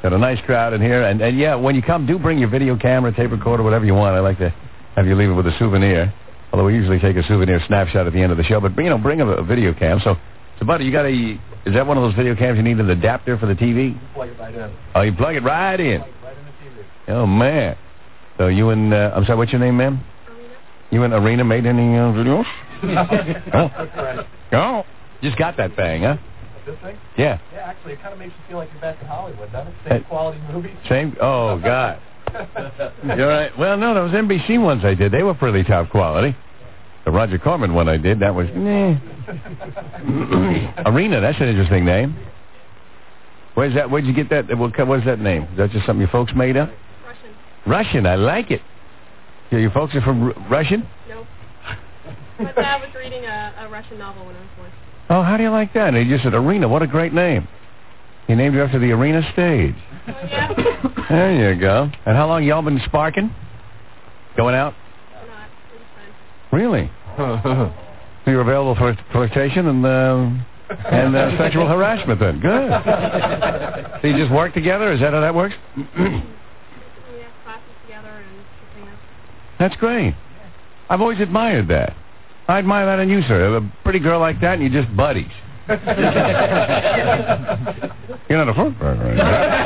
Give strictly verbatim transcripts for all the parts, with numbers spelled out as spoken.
Got a nice crowd in here. And, and, yeah, when you come, do bring your video camera, tape recorder, whatever you want. I like to have you leave it with a souvenir. Although we usually take a souvenir snapshot at the end of the show. But, you know, bring a, a video cam. So, so, buddy, you got a... Is that one of those video cams you need an adapter for the T V? You plug it right in. Oh, you plug it right in? Plug it right in the T V. Oh, man. So you and... Uh, I'm sorry, what's your name, ma'am? Arena. You and Arena made any uh, videos? No. Oh. Oh. Just got that thing, huh? This thing? Yeah. Yeah, actually, it kind of makes you feel like you're back in Hollywood, doesn't it? Same Uh, quality movies. Same? Oh, God. You're right. Well, no, those N B C ones I did, they were pretty top quality. The Roger Corman one I did, that was... Nah. Arena, that's an interesting name. Where's that? Where'd you get that? What, what's that name? Is that just something your folks made up? Russian. Russian, I like it. Yeah, your folks are from R- Russian? Nope. My dad was reading a, a Russian novel when I was born. Oh, how do you like that? And he just said Arena. What a great name. He named you after the Arena stage. Oh, yeah? There you go. And how long y'all been sparking? Going out? Not. Pretty fun. Really? So you're available for flirtation and uh, and uh, sexual harassment then? Good. So you just work together? Is that how that works? We have classes together and everything else. That's great. I've always admired that. I admire that in you, sir. A pretty girl like that and you're just buddies. You're not a front burner, right?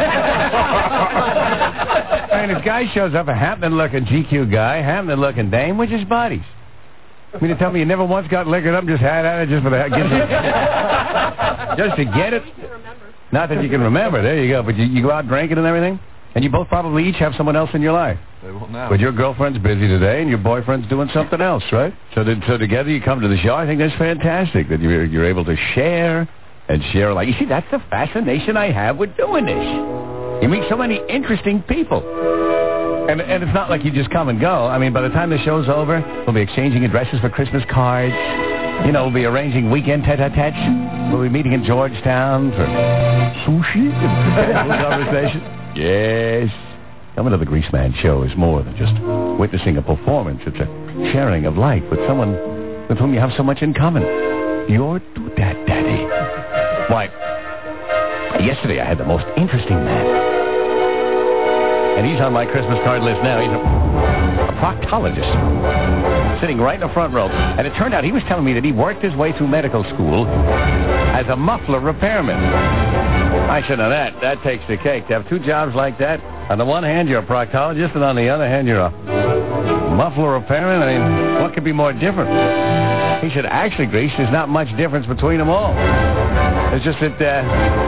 And this guy shows up, a happening-looking G Q guy, happening-looking dame, we're just buddies. I mean, to tell me you never once got liquored up and just had at it just for the... just to get it? Not that you can remember. There you go. But you, you go out drinking and everything? And you both probably each have someone else in your life. They won't know. But your girlfriend's busy today and your boyfriend's doing something else, right? So, that, so together you come to the show. I think that's fantastic that you're, you're able to share and share. Like, you see, that's the fascination I have with doing this. You meet so many interesting people. And, and it's not like you just come and go. I mean, by the time the show's over, we'll be exchanging addresses for Christmas cards. You know, we'll be arranging weekend tete-a-tetes. We'll be meeting in Georgetown for sushi and conversation. Yes. Coming to the Greaseman show is more than just witnessing a performance. It's a sharing of life with someone with whom you have so much in common. Your dad daddy. Why, yesterday I had the most interesting man. And he's on my Christmas card list now. He's a, a proctologist sitting right in the front row. And it turned out he was telling me that he worked his way through medical school as a muffler repairman. I should know that. That takes the cake. To have two jobs like that, on the one hand you're a proctologist, and on the other hand you're a muffler repairman. I mean, what could be more different? He said, actually, Grease, there's not much difference between them all. It's just that... Uh,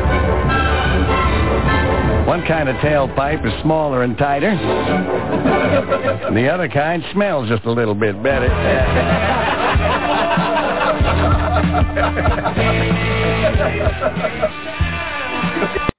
One kind of tailpipe is smaller and tighter. And the other kind smells just a little bit better.